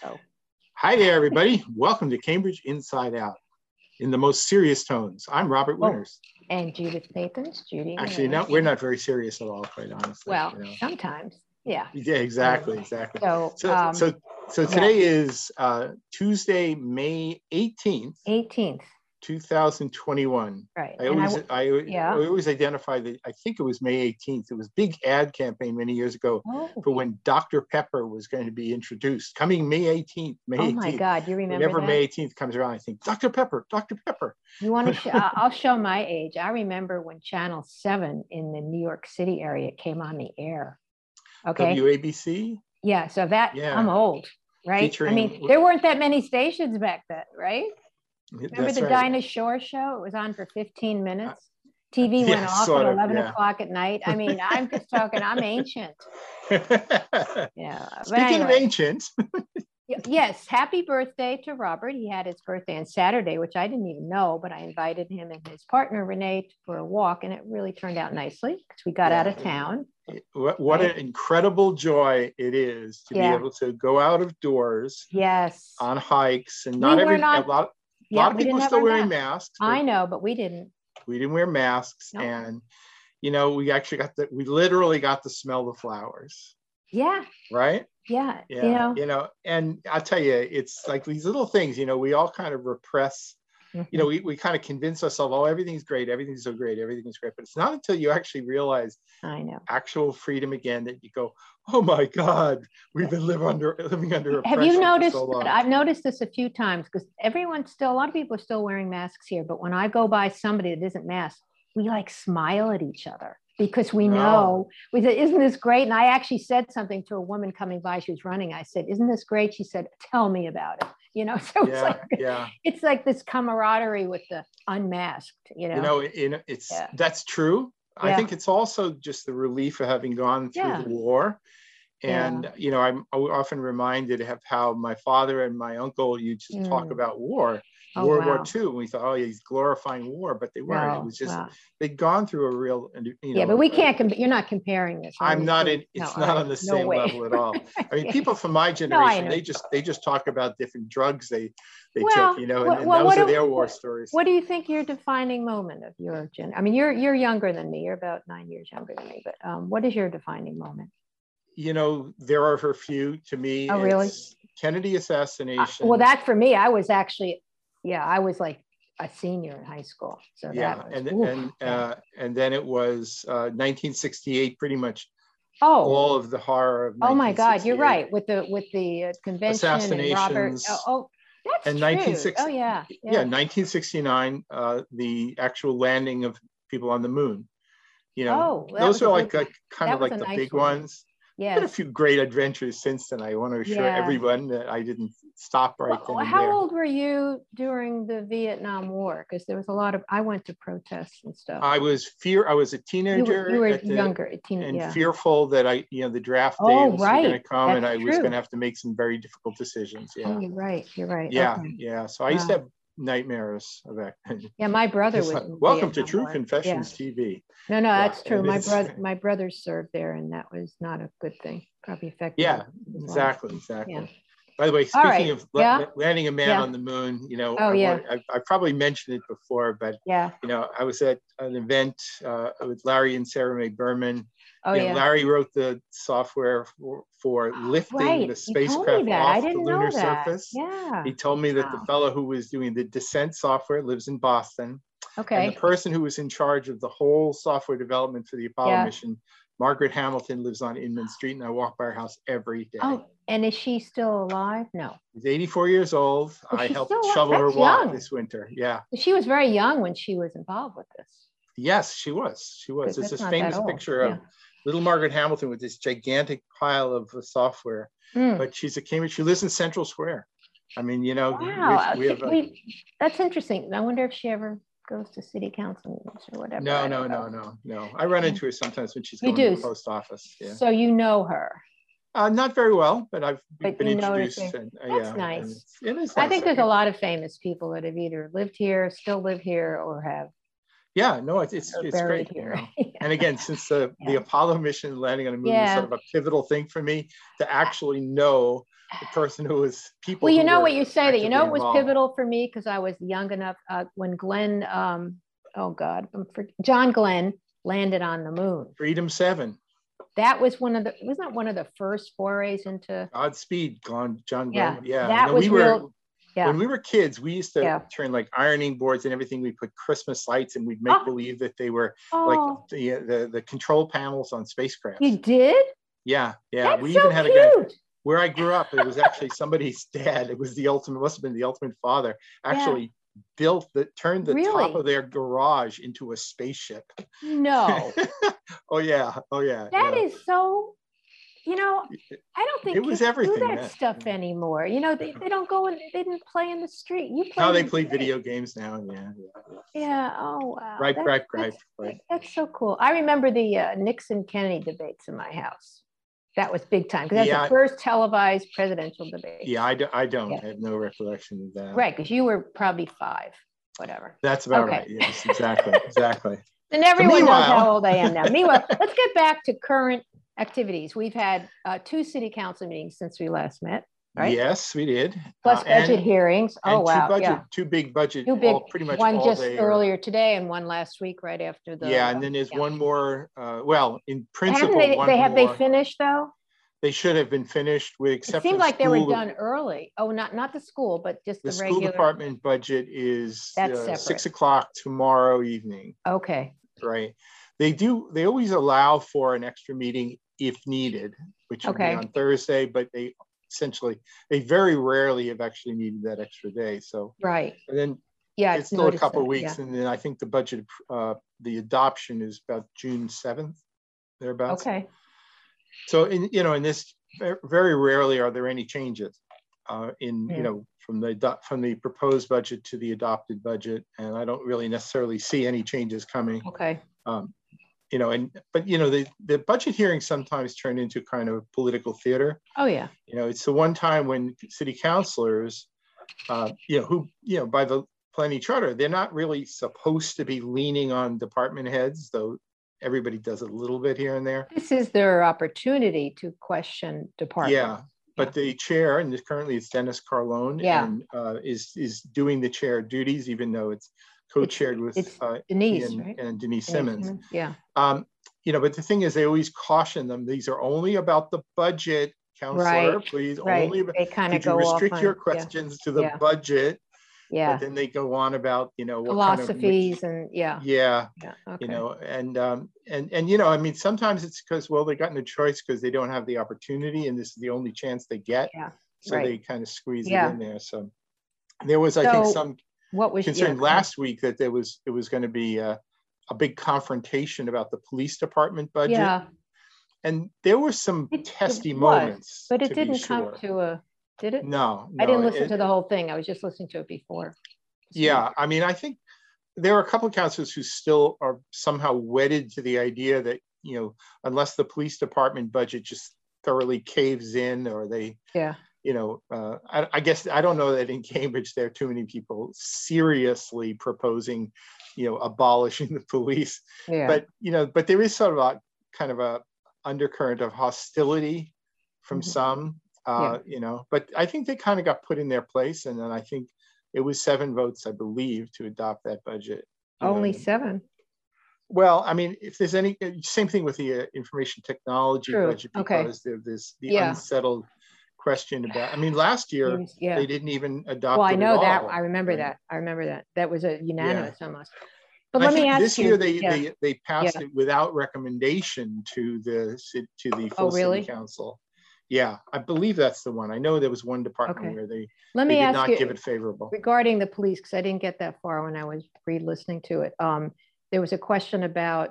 So, hi there, everybody. Welcome to Cambridge Inside Out in the most serious tones. I'm Robert Winters. And Judith Nathans, Judy. Actually, no, we're not very serious at all, quite honestly. Well, sometimes, yeah. Yeah, exactly. So today is Tuesday, May 18th. 2021. Right. I always identify that. I think it was May 18th. It was a big ad campaign many years ago for when Dr. Pepper was going to be introduced. Coming May 18th. Oh my God, you remember Whenever that? May 18th comes around, I think Dr. Pepper, Dr. Pepper. You want to? I'll show my age. I remember when Channel 7 in the New York City area came on the air. Okay. WABC. Yeah. So I'm old, right? I mean, there weren't that many stations back then, right? Remember the Dinah Shore show? It was on for 15 minutes. TV went off at 11 o'clock at night. I mean, I'm just talking, I'm ancient. Yeah. Speaking of ancient. Yes. Happy birthday to Robert. He had his birthday on Saturday, which I didn't even know, but I invited him and his partner, Renee, for a walk. And it really turned out nicely because we got out of town. What an incredible joy it is to be able to go out of doors. Yes. On hikes. And a lot of people are still wearing masks. I know, but we didn't. We didn't wear masks. Nope. And, we actually we literally got to smell the flowers. Yeah. Right? Yeah. Yeah. And I'll tell you, it's like these little things, we all kind of repress, we kind of convince ourselves, oh, everything's great. Everything's so great. Everything's great. But it's not until you actually realize actual freedom again that you go, oh my God, we've been living under oppression. Have you noticed that? I've noticed this a few times because a lot of people are still wearing masks here. But when I go by somebody that isn't masked, we like smile at each other because we know, we said, isn't this great? And I actually said something to a woman coming by, she was running. I said, isn't this great? She said, tell me about it. So it's like this camaraderie with the unmasked, that's true. Yeah. I think it's also just the relief of having gone through the war. And, I'm often reminded of how my father and my uncle used to talk about war. World War II. And we thought, oh, he's glorifying war, but they weren't. It was just, they'd gone through a real, Yeah, but we can't, you're not comparing this. I'm not it's not on the same level at all. I mean, people from my generation, they just talk about different drugs they took, and those are their war stories. What do you think your defining moment of your I mean, you're younger than me. You're about 9 years younger than me, but what is your defining moment? There are a few to me. Oh, really? Kennedy assassination. Well, that for me, I was actually, I was like a senior in high school. So and then it was 1968, pretty much. All of the horror of. Oh my God, you're right with the convention assassinations. And Robert. That's and true. 1969, the actual landing of people on the moon. Those are like kind of like the big ones. Yeah, had a few great adventures since then. I want to assure everyone that I didn't stop right then. How old were you during the Vietnam War? Because there was a lot of, I went to protests and stuff. I was a teenager. You were younger, fearful that the draft day was going to come. That's and I was going to have to make some very difficult decisions. Yeah. Oh, you're right. Yeah, okay. So I used to have nightmares of that. Yeah, my brother was. Welcome to True Confessions TV. No, that's true. My brother served there, and that was not a good thing. Probably affected. Yeah, exactly. Yeah. By the way, speaking of landing a man on the moon, I probably mentioned it before, but I was at an event with Larry and Sarah Mae Berman. Larry wrote the software for lifting the spacecraft off the lunar surface. Yeah. He told me that the fellow who was doing the descent software lives in Boston. Okay. And the person who was in charge of the whole software development for the Apollo mission, Margaret Hamilton, lives on Inman Street, and I walk by her house every day. Oh, and is she still alive? No. She's 84 years old. I helped shovel her walk this winter. Yeah. She was very young when she was involved with this. Yes, she was. There's this famous picture of little Margaret Hamilton with this gigantic pile of software. But she's a Cambridge. She lives in Central Square. I mean, wow. That's interesting. I wonder if she ever goes to city council meetings or whatever. No. I run into her sometimes when she's going to the post office. Yeah. So you know her? Not very well, but I've been introduced. That's nice. It is nice. I think there's a lot of famous people that have either lived here, still live here, or have Yeah, no, it's great. Here. And again, since the Apollo mission landing on the moon was sort of a pivotal thing for me to actually know the person who was people. Well, you know what you say that, it was pivotal for me because I was young enough when Glenn, John Glenn landed on the moon. Freedom 7. That was wasn't that one of the first forays into Godspeed, John Glenn. Yeah. That was real. Yeah. When we were kids, we used to turn like ironing boards and everything. We put Christmas lights and we'd make believe that they were like the control panels on spacecraft. You did? Yeah. That's we so even had cute. a guy where I grew up. It was actually somebody's dad. It was must have been the ultimate father. Actually turned the top of their garage into a spaceship. No. Oh yeah. That is so. I don't think it was everything do that stuff anymore. They don't go and they didn't play in the street. You play. No, they play video games now. Yeah. Oh wow. Right. That's so cool. I remember the Nixon Kennedy debates in my house. That was big time because that's the first televised presidential debate. Yeah, I don't. I have no recollection of that. Right, because you were probably 5, whatever. That's about right. Yes, exactly. And everyone knows how old I am now. Meanwhile, let's get back to current activities. We've had 2 city council meetings since we last met, right? Yes, we did. Plus budget hearings. Oh, wow. 2 big budget. Pretty much one just earlier today and one last week, right after the. Yeah, and then there's one more. In principle, they finished though? They should have been finished with except. It seemed like they were done early. Oh, not the school, but just the regular. The school department budget is 6 o'clock tomorrow evening. Okay. Right. They always allow for an extra meeting if needed, which would be on Thursday, but they very rarely have actually needed that extra day. So right. And then it's still a couple of weeks, and then I think the budget, the adoption is about June 7th, thereabouts. Okay. So in this, very rarely are there any changes from the proposed budget to the adopted budget, and I don't really necessarily see any changes coming. Okay. The budget hearings sometimes turn into kind of political theater. Oh yeah. It's the one time when city councilors, who by the planning charter, they're not really supposed to be leaning on department heads, though everybody does a little bit here and there. This is their opportunity to question department. Yeah. But the chair, and currently it's Dennis Carlone, and is doing the chair duties, even though it's co-chaired with Denise, Ian and Denise Simmons. Yeah. But the thing is, they always caution them. These are only about the budget, counselor. Right. Please, only about. They kind of go restrict your questions to the budget. Yeah. But then they go on about what philosophies kind of, Okay. Sometimes it's because they got no choice because they don't have the opportunity, and this is the only chance they get. Yeah. So they kind of squeeze it in there. So there was, I think, some concern last week that it was going to be a big confrontation about the police department budget. Yeah. And there were some testy moments. But it didn't come to a. Did it? No, I didn't listen to the whole thing. I was just listening to it before. Yeah, I think there are a couple of councilors who still are somehow wedded to the idea that, unless the police department budget just thoroughly caves in, or they, I guess, I don't know that in Cambridge there are too many people seriously proposing, abolishing the police. Yeah. But there is sort of a undercurrent of hostility from some. But I think they kind of got put in their place, and then I think it was 7 votes, I believe, to adopt that budget. Only 7. Well, if there's any, same thing with the information technology budget, because there's the unsettled question about. Last year they didn't even adopt. Well, I know it that. all, I remember that. I remember that. That was a unanimous almost. But let me ask you. This year they passed it without recommendation to the full city council. Yeah, I believe that's the one. I know there was one department where they did not give it favorable. Regarding the police, because I didn't get that far when I was re-listening to it. There was a question about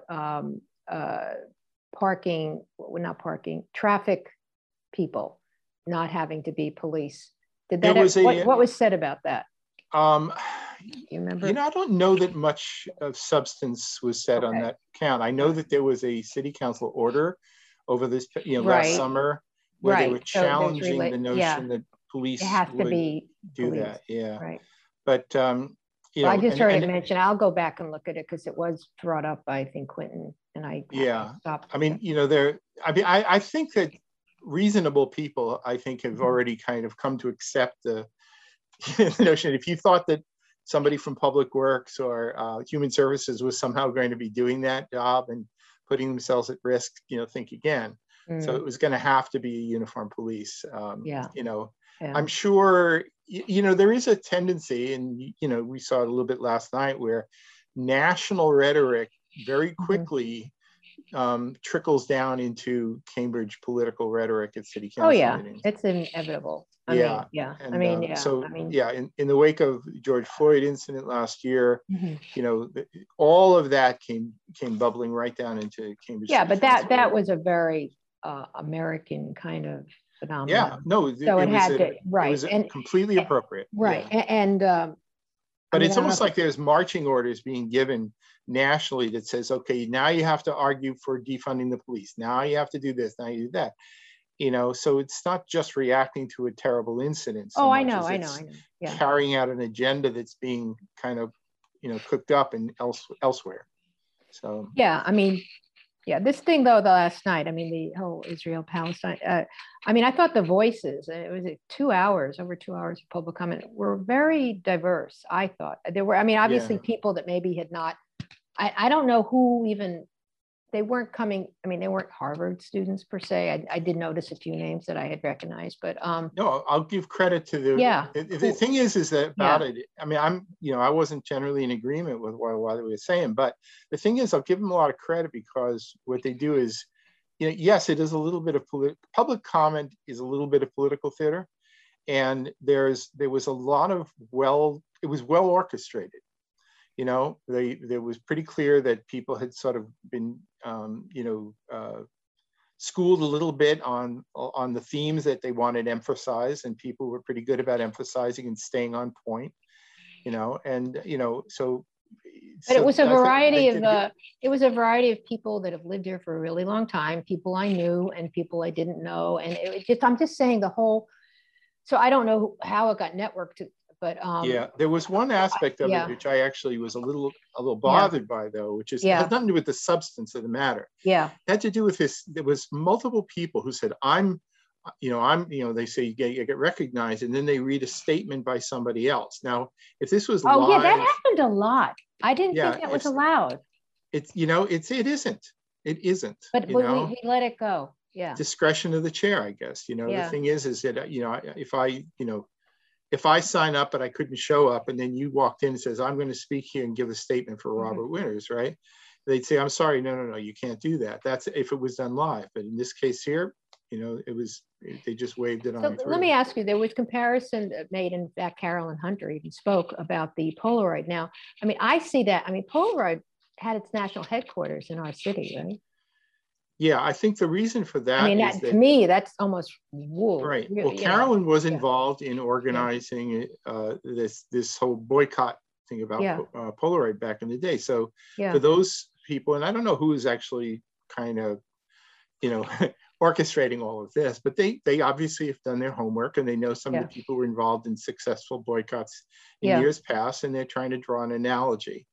traffic people not having to be police. What was said about that? You remember? I don't know that much of substance was said on that count. I know that there was a city council order over this, last summer, where they were challenging the notion that police have to be do police. that. Yeah. Right. But Well, I just heard it mentioned. I'll go back and look at it because it was brought up by, I think, Quentin, and I stopped. I mean, I think that reasonable people, I think, have already kind of come to accept the notion. If you thought that somebody from Public Works or Human Services was somehow going to be doing that job and putting themselves at risk, think again. So it was going to have to be a uniformed police. I'm sure, there is a tendency, and, we saw it a little bit last night, where national rhetoric very quickly trickles down into Cambridge political rhetoric at city council meetings. It's inevitable. In the wake of George Floyd incident last year, all of that came bubbling right down into Cambridge. Yeah, but that was a very American kind of phenomenon. Yeah, no, so it had to, right, it was completely appropriate. Right, but it's almost like there's marching orders being given nationally that says, okay, now you have to argue for defunding the police. Now you have to do this. Now you do that. So it's not just reacting to a terrible incident. I know. Yeah. Carrying out an agenda that's being kind of, cooked up and elsewhere. So this thing though, the last night, the whole Israel-Palestine, I thought the voices, it was over 2 hours of public comment, were very diverse. I thought there were, obviously people that maybe had not, I don't know who even, they weren't coming, they weren't Harvard students per se. I did notice a few names that I had recognized, but no, I'll give credit to the thing is that about it, I wasn't generally in agreement with what they were saying, but the thing is, I'll give them a lot of credit because what they do is, yes, it is a little bit of public comment is a little bit of political theater, and there was a lot of it was well orchestrated. There was pretty clear that people had sort of been, schooled a little bit on the themes that they wanted emphasized, and people were pretty good about emphasizing and staying on point, so. But it was a variety of people that have lived here for a really long time, people I knew and people I didn't know, and I'm just saying the whole. So I don't know how it got networked. But there was one aspect of it which I actually was a little bothered by, though, which is it had nothing to do with the substance of the matter. Yeah, it had to do with this. There was multiple people who said, they say you get recognized, and then they read a statement by somebody else. Now, if this was live, that happened a lot. I didn't think that was allowed. It isn't. But we let it go. Yeah, discretion of the chair, I guess. The thing is that if I sign up but I couldn't show up, and then you walked in and says, I'm going to speak here and give a statement for Robert Winters, right? They'd say, I'm sorry, no, you can't do that. That's if it was done live. But in this case here, they just waved it on. So let me ask you, there was comparison made, in fact, Carolyn Hunter even spoke about the Polaroid. Now, I see that, Polaroid had its national headquarters in our city, right? Yeah, I think the reason for that to me, that's almost wool. Right. Well, Carolyn was involved in organizing this whole boycott thing about Polaroid back in the day. So for those people, and I don't know who is actually kind of, orchestrating all of this, but they obviously have done their homework, and they know some of the people were involved in successful boycotts in years past, and they're trying to draw an analogy,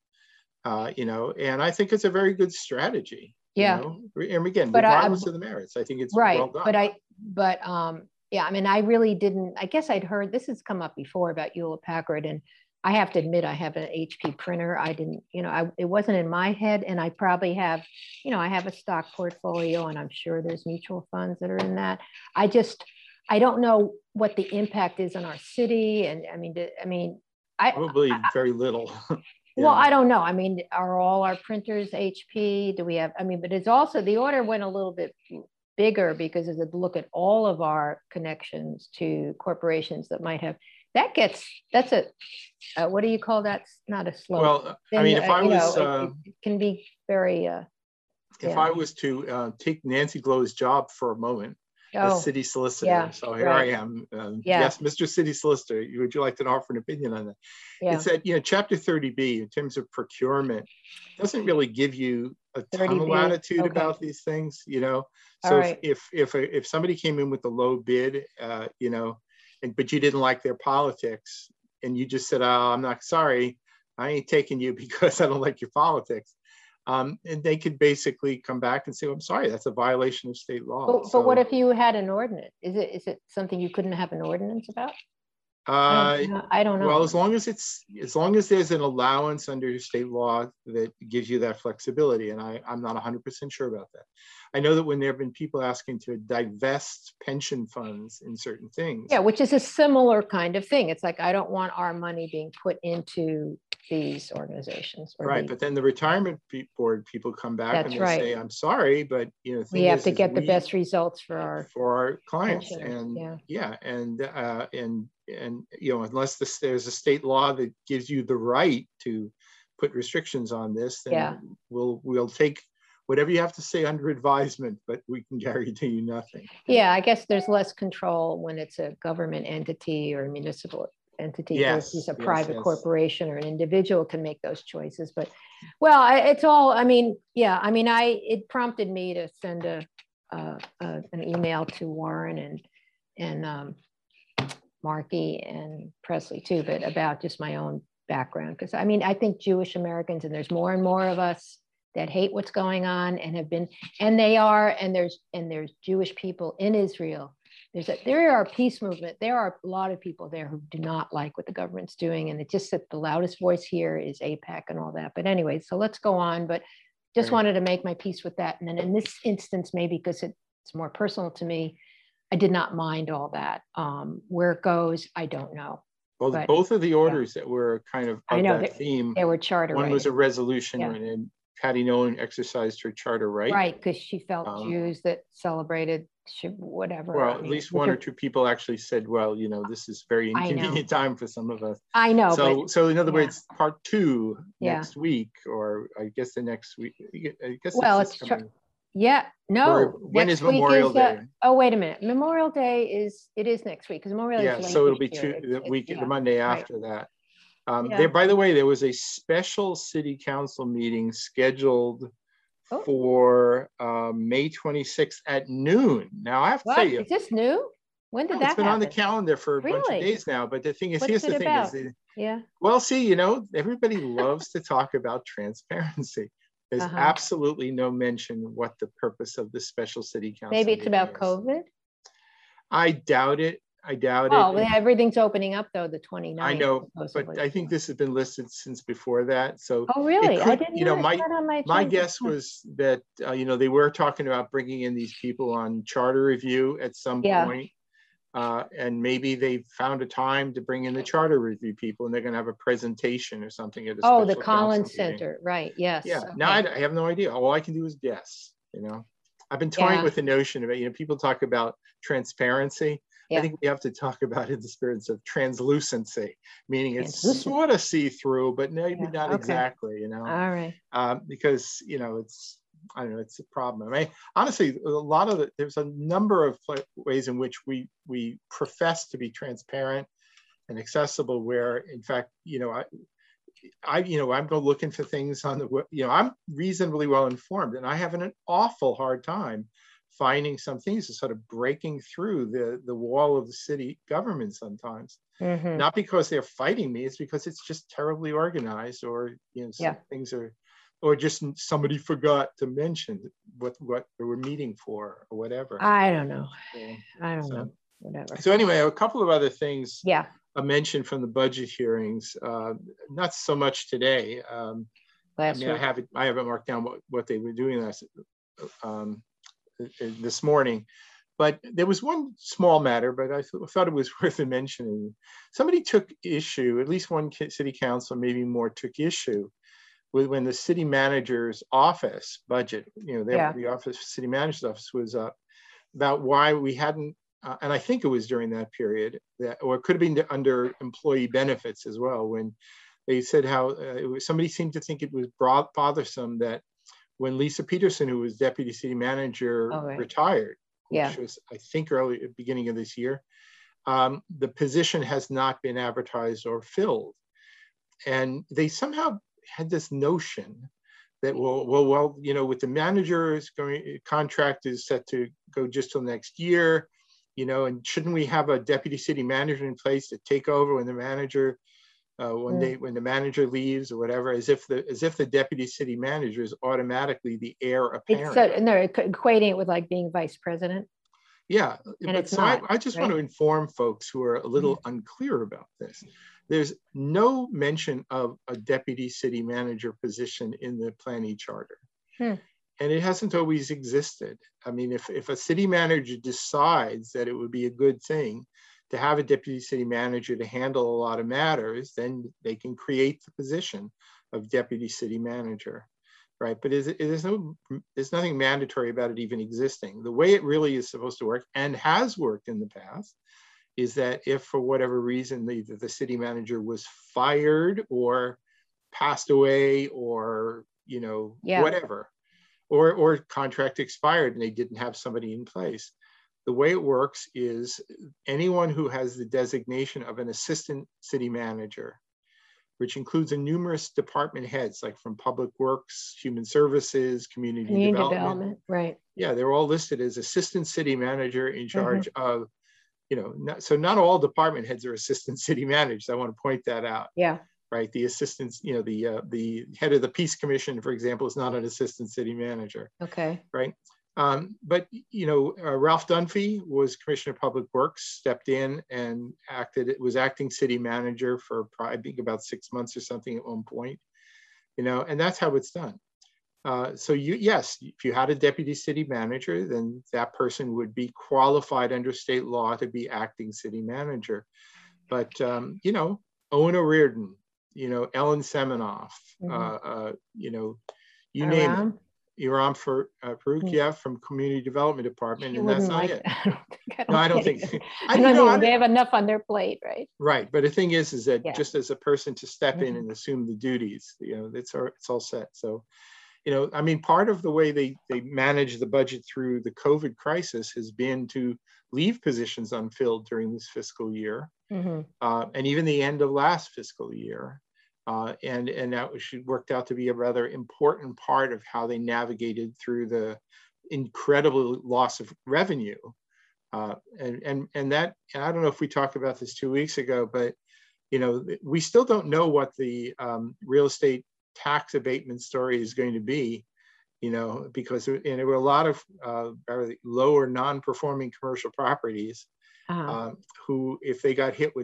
and I think it's a very good strategy. And again, regardless of the merits, I think it's well done. I really didn't. I guess I'd heard this has come up before about Hewlett Packard, and I have to admit I have an HP printer. I didn't, it wasn't in my head, and I probably have, I have a stock portfolio, and I'm sure there's mutual funds that are in that. I don't know what the impact is on our city, and probably very little. Well, I don't know. Are all our printers HP? Do we have, but it's also, the order went a little bit bigger because as a look at all of our connections to corporations that might have, that's a, what do you call that? Not a slope. Well, if I was, it can be very, if I was to take Nancy Glow's job for a moment, as city solicitor. So here I am. Yes, Mr. City Solicitor, would you like to offer an opinion on that? It's that, Chapter 30B in terms of procurement doesn't really give you a ton of latitude about these things, So if somebody came in with a low bid, but you didn't like their politics, and you just said, "Oh, I'm not sorry, I ain't taking you because I don't like your politics. And they could basically come back and say, well, I'm sorry, that's a violation of state law. But what if you had an ordinance? Is it something you couldn't have an ordinance about? I don't know. Well, as long as there's an allowance under state law that gives you that flexibility, and I'm not 100% sure about that. I know that when there have been people asking to divest pension funds in certain things. Yeah, which is a similar kind of thing. It's like, I don't want our money being put into these organizations. Right, but then the retirement board people come back and they say, I'm sorry, but we have to get the best results for our clients. And and unless there's a state law that gives you the right to put restrictions on this, then we'll take whatever you have to say under advisement, but we can guarantee you nothing. Yeah, I guess there's less control when it's a government entity or a municipal entity versus a private corporation, or an individual can make those choices. But it's all, it prompted me to send an email to Warren and Markey and Presley too, but about just my own background. Because I think Jewish Americans, and there's more and more of us that hate what's going on and have been, and there's Jewish people in Israel. There are a peace movement. There are a lot of people there who do not like what the government's doing. And it's just that the loudest voice here is AIPAC and all that. But anyway, so let's go on. But just wanted to make my peace with that. And then in this instance, maybe because it's more personal to me, I did not mind all that. Where it goes, I don't know. Well, but, both of the orders that were kind of that theme. They were charter. One was a resolution and Patty Nolan exercised her charter right. Right, because she felt Jews that celebrated whatever. Well, at least one or two people actually said, well, this is very inconvenient time for some of us. I know. So in other words, part 2 next week, or I guess the next week. I guess when is Memorial Day? Oh, wait a minute. Memorial Day is next week, because Memorial Day is so it'll be the Monday after that. By the way, there was a special city council meeting scheduled for May 26th at noon. Now, I have to tell you. Is this new? When did that happen? It's been on the calendar for a bunch of days now. But the thing is, here's the thing. Well, see, everybody loves to talk about transparency. There's absolutely no mention what the purpose of the special city council Maybe it's about is. COVID? I doubt it. Well, everything's opening up though, the 29th. I know, but I think this has been listed since before that. So really? I didn't my guess was that they were talking about bringing in these people on charter review at some point, and maybe they found a time to bring in the charter review people, and they're going to have a presentation or something at a the Collins Center, right? Yes. Yeah. Okay. Now I have no idea. All I can do is guess. I've been toying with the notion of people talk about transparency. I think we have to talk about it in the spirit of translucency, meaning it's sort of see-through, but maybe not exactly, All right. Because, I don't know, it's a problem. Honestly, there's a number of ways in which we profess to be transparent and accessible, where in fact, I'm going looking for things on the, I'm reasonably well informed, and I have an awful hard time finding some things that sort of breaking through the wall of the city government sometimes. Not because they're fighting me, it's because it's just terribly organized, or some things are, or just somebody forgot to mention what they were meeting for or whatever. I don't know. I don't know. Whatever. So anyway, a couple of other things. I mentioned from the budget hearings, not so much today. I haven't marked down what they were doing this morning, but there was one small matter, but I thought it was worth mentioning. Somebody took issue, at least one city council, maybe more, took issue with when the city manager's office budget, the city manager's office was up, about why we hadn't, and I think it was during that period, or it could have been under employee benefits as well, when they said how somebody seemed to think it was bothersome that when Lisa Peterson, who was deputy city manager, retired, which was, I think, early at the beginning of this year, the position has not been advertised or filled. And they somehow had this notion that, with the manager's contract is set to go just till next year, and shouldn't we have a deputy city manager in place to take over when the manager one day when the manager leaves or whatever, as if the deputy city manager is automatically the heir apparent. And they're equating it with like being vice president. Yeah, and but so I just want to inform folks who are a little unclear about this. There's no mention of a deputy city manager position in the planning charter. And it hasn't always existed. I mean, if a city manager decides that it would be a good thing to have a deputy city manager to handle a lot of matters, then they can create the position of deputy city manager, right? But there's nothing mandatory about it even existing. The way it really is supposed to work, and has worked in the past, is that if for whatever reason either the city manager was fired or passed away or whatever, or contract expired and they didn't have somebody in place. The way it works is anyone who has the designation of an assistant city manager, which includes numerous department heads, like from public works, human services, community development. Right. Yeah, they're all listed as assistant city manager in charge of, so not all department heads are assistant city managers. I want to point that out. Yeah. Right, the assistants, the head of the Peace Commission, for example, is not an assistant city manager. Okay. Right, but Ralph Dunphy was Commissioner of Public Works, stepped in and was acting city manager for I think about 6 months or something at one point, and that's how it's done. So yes, if you had a deputy city manager, then that person would be qualified under state law to be acting city manager. But Owen O'Riordan, Ellen Seminoff, you name it. Iram Farouk, from Community Development Department, and that's not it. I don't think. They have enough on their plate, right? Right, but the thing is that just as a person to step in and assume the duties, it's all set. So, I mean, part of the way they manage the budget through the COVID crisis has been to leave positions unfilled during this fiscal year. And even the end of last fiscal year. And that worked out to be a rather important part of how they navigated through the incredible loss of revenue. And that, I don't know if we talked about this 2 weeks ago, but we still don't know what the real estate tax abatement story is going to be, because there were a lot of lower non-performing commercial properties. Who, if they got hit with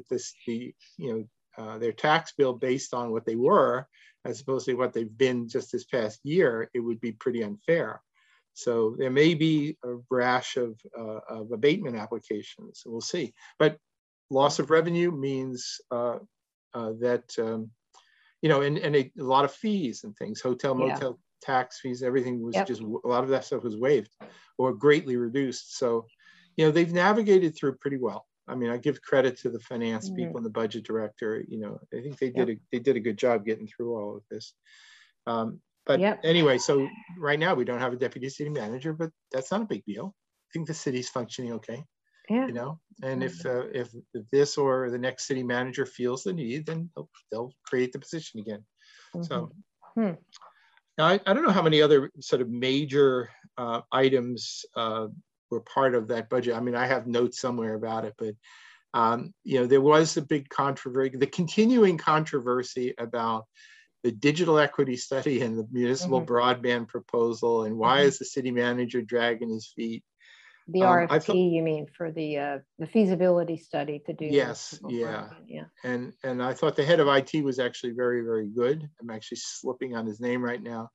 their tax bill based on what they were, as opposed to what they've been just this past year, it would be pretty unfair. So there may be a rash of abatement applications. We'll see. But loss of revenue means that and a lot of fees and things, hotel, motel tax fees, everything was just, a lot of that stuff was waived or greatly reduced. So they've navigated through pretty well. I mean, I give credit to the finance people and the budget director. I think they did a good job getting through all of this. But anyway, so right now we don't have a deputy city manager, but that's not a big deal. I think the city's functioning okay. Yeah. And if this or the next city manager feels the need, then they'll create the position again. So now I don't know how many other sort of major items were part of that budget. I mean, I have notes somewhere about it, but there was a big controversy, the continuing controversy about the digital equity study and the municipal broadband proposal, and why is the city manager dragging his feet? The RFP, you mean, for the feasibility study to do? Yes, yeah. And I thought the head of IT was actually very, very good. I'm actually slipping on his name right now.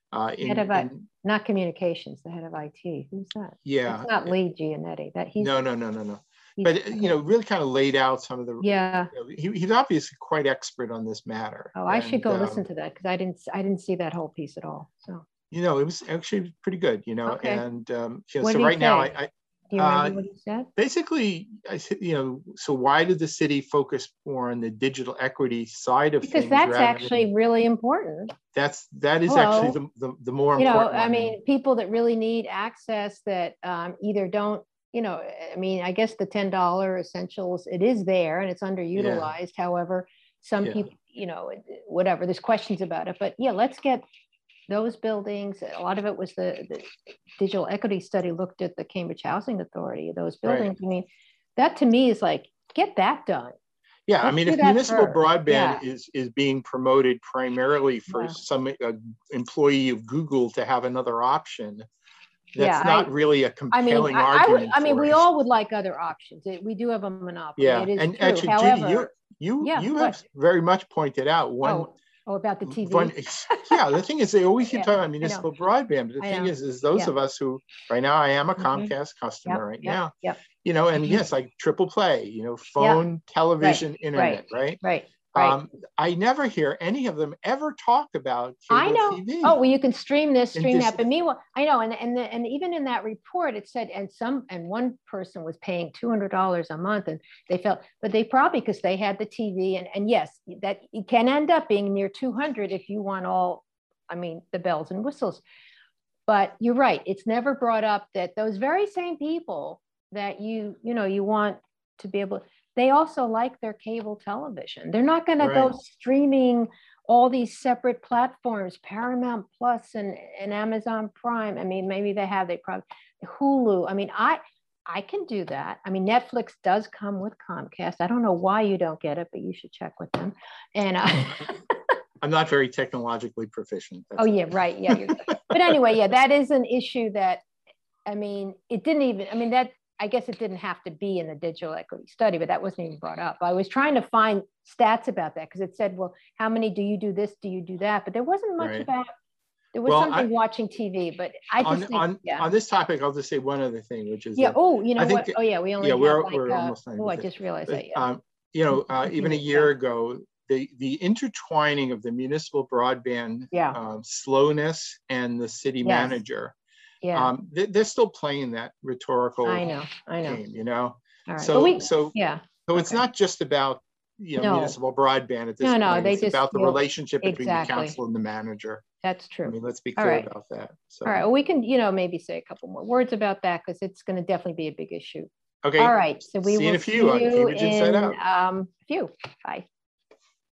Not communications, the head of IT. Who's that? Yeah, it's not Lee Giannetti. That he's no. But really kind of laid out some of the. He's obviously quite expert on this matter. Oh, I should go listen to that, because I didn't see that whole piece at all. So it was actually pretty good. Okay. And so right now do you remember what he said? Basically, I said, so why did the city focus more on the digital equity side of things? Because that's actually really important. That is actually the more important. I mean, people that really need access that either don't, I mean, I guess the $10 essentials, it is there and it's underutilized. However, some people, whatever, there's questions about it, but let's get those buildings. A lot of it was the digital equity study looked at the Cambridge Housing Authority, those buildings. Right. I mean, that to me is like, get that done. Yeah, I mean, if municipal broadband is being promoted primarily for some employee of Google to have another option, that's not really a compelling argument. We all would like other options. We do have a monopoly. Yeah, it is and true. Actually, however, Judy, you have very much pointed out one. About the TV. The thing is, they always keep talking about municipal broadband, but the thing is those of us who, right now, I am a Comcast customer now, you know, and yes, like triple play, you know, phone, television, internet, right? I never hear any of them ever talk about cable TV. Oh, well, you can stream this, stream that. But meanwhile, I know, and even in that report, it said, and one person was paying $200 a month, and they felt, but they probably, because they had the TV, and yes, that it can end up being near 200 if you want all, the bells and whistles. But you're right, it's never brought up that those very same people that you want to be able. They also like their cable television. They're not going to go streaming all these separate platforms, Paramount Plus and Amazon Prime. Maybe they probably Hulu. I can do that. Netflix does come with Comcast. I don't know why you don't get it, but you should check with them. And I'm not very technologically proficient. Right. Yeah. But anyway, that is an issue that, it didn't even, I guess it didn't have to be in the digital equity study, but that wasn't even brought up. I was trying to find stats about that because it said, well, how many do you do this? Do you do that? But there wasn't much about, there was something watching TV, but I just on this topic, I'll just say one other thing, which is, we only we're almost done. I just realized that. Even a year ago, the intertwining of the municipal broadband slowness and the city manager. Yeah, they're still playing that rhetorical game, you know. All right. So it's not just about municipal broadband at this point. It's about the relationship between the council and the manager. That's true. Let's be clear about that. So. All right. Well, we can maybe say a couple more words about that because it's going to definitely be a big issue. Okay. All right. So we will see you in a few. Cambridge Inside Out. Bye.